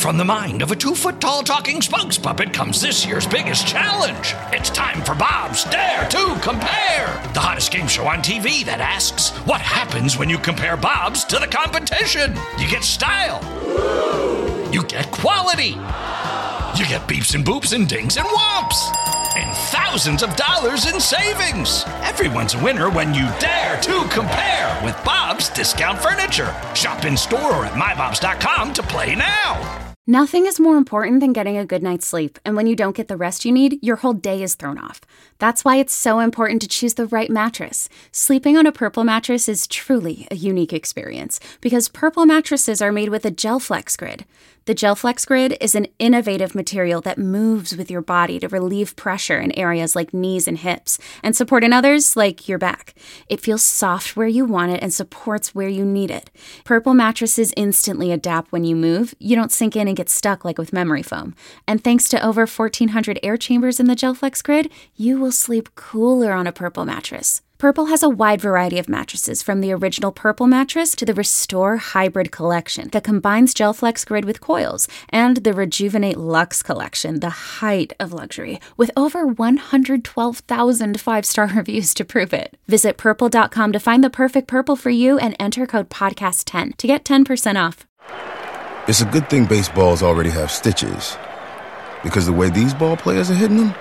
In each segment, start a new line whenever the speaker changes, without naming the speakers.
from the mind of a 2-foot-tall talking spokes puppet comes this year's biggest challenge. It's time for Bob's Dare to Compare, the hottest game show on TV that asks, what happens when you compare Bobs to the competition? You get style. You get quality. You get beeps and boops and dings and whomps. And thousands of dollars in savings. Everyone's a winner when you dare to compare with Bob's Discount Furniture. Shop in store or at mybobs.com to play now.
Nothing is more important than getting a good night's sleep, and when you don't get the rest you need, your whole day is thrown off. That's why it's so important to choose the right mattress. Sleeping on a Purple mattress is truly a unique experience, because Purple mattresses are made with a GelFlex Grid. The GelFlex Grid is an innovative material that moves with your body to relieve pressure in areas like knees and hips, and support in others like your back. It feels soft where you want it and supports where you need it. Purple mattresses instantly adapt when you move. You don't sink in and get stuck like with memory foam. And thanks to over 1,400 air chambers in the GelFlex Grid, you will sleep cooler on a Purple mattress. Purple has a wide variety of mattresses, from the original Purple mattress to the Restore Hybrid collection that combines GelFlex Grid with coils, and the Rejuvenate Luxe collection, the height of luxury, with over 112,000 5-star reviews to prove it. Visit Purple.com to find the perfect Purple for you and enter code PODCAST10 to get 10% off.
It's a good thing baseballs already have stitches, because the way these ball players are hitting them,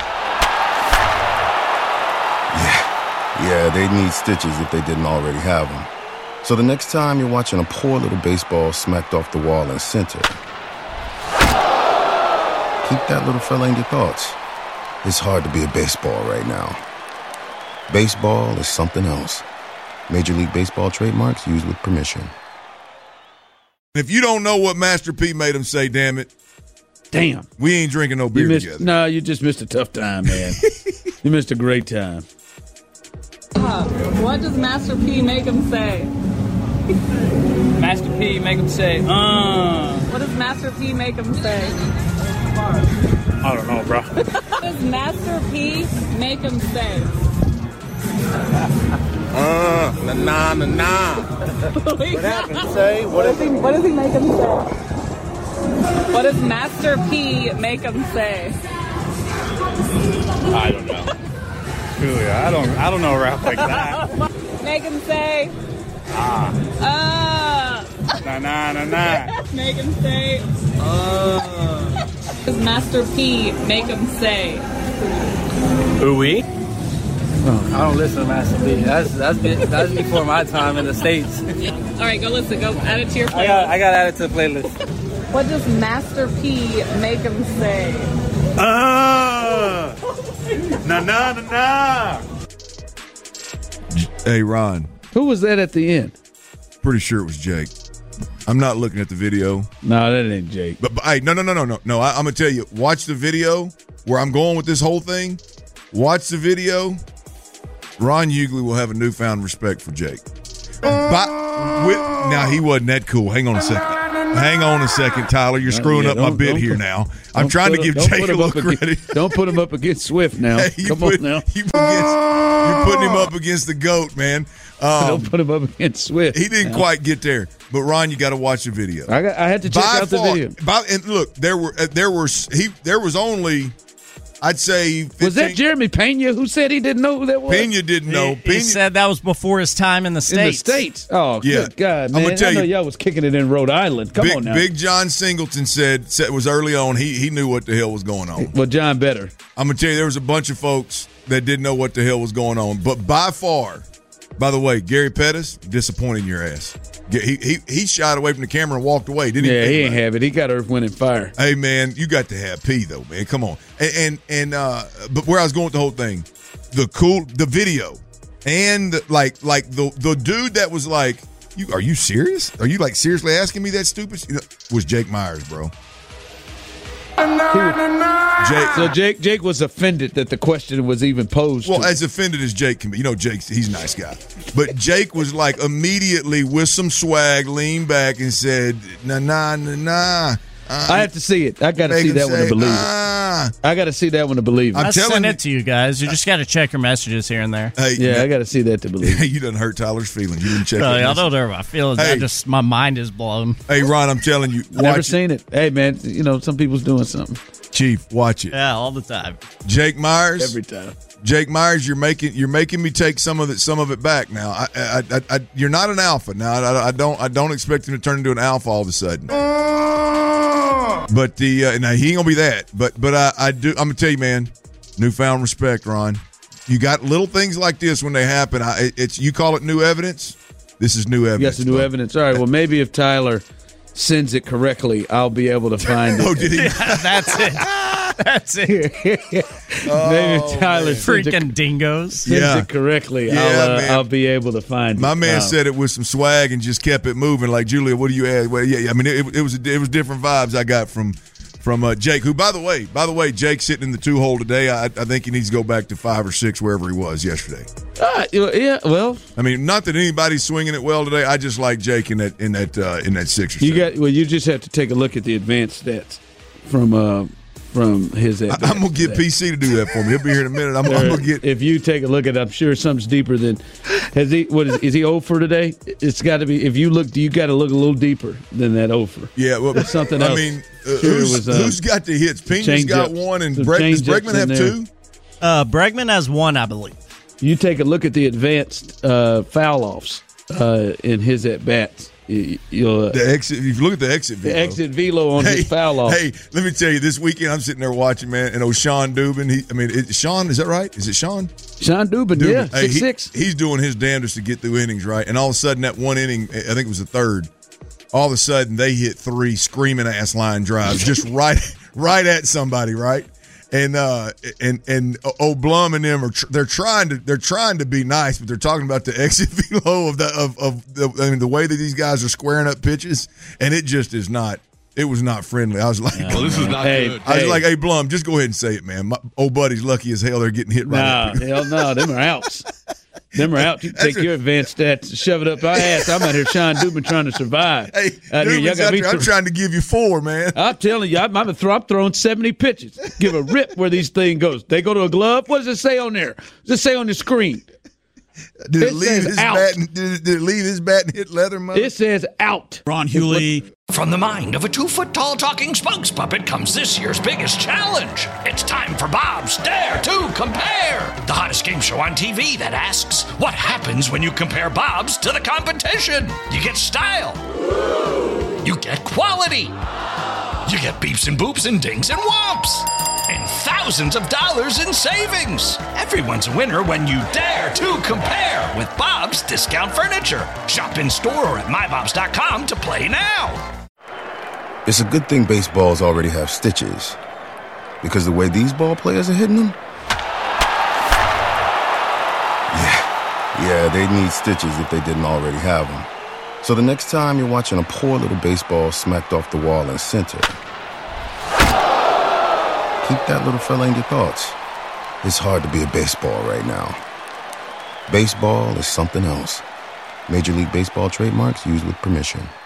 yeah, they need stitches if they didn't already have them. So the next time you're watching a poor little baseball smacked off the wall in center, keep that little fella in your thoughts. It's hard to be a baseball right now. Baseball is something else. Major League Baseball trademarks used with permission.
If you don't know what Master P made him say, damn it.
Damn.
We ain't drinking no beer together.
No, you just missed a tough time, man. You missed a great time.
What does Master P make him say?
Master P make him say,
What does Master P make him say?
I don't know, bro.
What does Master P make him say?
Nah. What happened, say? What does he
make him say? What does Master P make him say?
I don't know. Julia, I don't know a rap like that.
Make him say.
Nah.
Make him say. Does Master P make him say?
Ooh-wee? I don't listen to Master P. That's before my time in the States.
All right, go listen. Go add it to your playlist.
I got added to the playlist.
What does Master P make him say?
Nah.
Hey, Ron.
Who was that at the end?
Pretty sure it was Jake. I'm not looking at the video.
No, that ain't Jake.
But hey, no. I'm going to tell you, watch the video where I'm going with this whole thing. Watch the video. Ron Hughley will have a newfound respect for Jake. Now, he wasn't that cool. Hang on a second, Tyler. You're screwing up my bit here now. I'm trying to give Jake a little credit.
Don't put him up against Swift now.
Hey,
Come on now.
You're putting him up against the GOAT, man.
Don't put him up against Swift.
He didn't quite get there. But, Ron, you got to watch the video.
I had to check out the video.
And look, there was only, I'd say 15.
Was that Jeremy Pena who said he didn't know who that was?
Pena didn't know.
He said that was before his time in the States.
In the States? Oh,
yeah.
Good God, man.
I'm gonna tell
I know
you,
y'all was kicking it in Rhode Island. Come on now.
Big John Singleton said it was early on. He knew what the hell was going on.
Well, John better.
I'm going to tell you, there was a bunch of folks that didn't know what the hell was going on. But by far, by the way, Gary Pettis, disappointing your ass. He shied away from the camera and walked away. Didn't he?
Yeah, he ain't have it. He got Earth, Wind, and Fire.
Hey, man, you got to have P, though, man. Come on. But where I was going with the whole thing, the video, and the dude that was like, are you serious? Are you like seriously asking me that stupid? Was Jake Myers, bro.
Jake was offended that the question was even posed.
Well, as offended as Jake can be. He's a nice guy. But Jake was like immediately with some swag, leaned back and said, nah.
I have to see it. I got to see that one to believe it. I got to see that one to believe it.
I sent it to you guys. You just got to check your messages here and there.
Hey, I got to see that to believe it.
You done hurt Tyler's feelings. You didn't check
I don't know my feelings.
Hey.
My mind is blown.
Hey, Ron, I'm telling you.
Never seen it. Hey, man, some people's doing something.
Chief, watch it.
Yeah, all the time.
Jake Myers.
Every time.
Jake Myers, you're making me take some of it back now. You're not an alpha now. I don't expect him to turn into an alpha all of a sudden. But now he ain't gonna be that. But I do. I'm gonna tell you, man. Newfound respect, Ron. You got little things like this when they happen. You call it new evidence. This is new evidence.
Yes, new evidence. All right. Well, maybe if Tyler sends it correctly, I'll be able to find it.
Oh, did he?
Yeah, that's it. That's it.
Maybe Tyler
freaking dingoes
sends it correctly. I'll be able to find it.
My man said it with some swag and just kept it moving. Like, Julia, what do you add? Well, yeah. I mean, it was different vibes I got from Jake. Who, by the way, Jake's sitting in the 2-hole today. I think he needs to go back to 5 or 6 wherever he was yesterday.
Yeah. Well,
I mean, not that anybody's swinging it well today. I just like Jake in that 6 or 7.
You just have to take a look at the advanced stats from his.
I'm gonna get PC to do that for me. He'll be here in a minute. I'm gonna get.
If you take a look at it, I'm sure something's deeper than. Is he 0 for today? It's got to be. If you look, you got to look a little deeper than that 0 for.
Yeah, well,
there's something else.
I mean, who's got the hits? Pena's got one, and does Bregman have 2?
Bregman has 1, I believe.
You take a look at the advanced foul offs in his at bats.
The exit. If you look at the exit velo,
on his foul off.
Hey, let me tell you, this weekend I'm sitting there watching, man, and Sean Dubin. Sean, is that right? Is it Sean?
Sean Dubin, yeah, 6'6".
He's doing his damnedest to get through innings, right? And all of a sudden, that one inning, I think it was the third. All of a sudden, they hit 3 screaming ass line drives, just right at somebody, right? And Blum and them they're trying to be nice, but they're talking about the exit velo of the way that these guys are squaring up pitches, and it just is not. It was not friendly. I was like,
this is not good.
I was like, hey, Blum, just go ahead and say it, man. My old buddy's lucky as hell they're getting hit right.
Hell no, them are outs. Them are out. You take your advanced stats, shove it up my ass. I'm out here, Sean Dubin, trying to survive.
Hey, I'm trying to give you 4, man.
I'm telling you, I'm throwing 70 pitches. Give a rip where these thing goes. They go to a glove. What does it say on there? Does it say on the screen?
Did it leave his bat? Did it leave his bat and hit leather? Mother?
It says out.
Ron Hewley. From the mind of a 2-foot-tall talking spokes puppet comes this year's biggest challenge. It's time for Bob's Dare to Compare, the hottest game show on TV that asks, what happens when you compare Bob's to the competition? You get style. You get quality. You get beeps and boops and dings and whomps. And thousands of dollars in savings. Everyone's a winner when you dare to compare with Bob's Discount Furniture. Shop in store or at mybobs.com to play now.
It's a good thing baseballs already have stitches, because the way these ball players are hitting them, yeah, they'd need stitches if they didn't already have them. So the next time you're watching a poor little baseball smacked off the wall in center, keep that little fella in your thoughts. It's hard to be a baseball right now. Baseball is something else. Major League Baseball trademarks used with permission.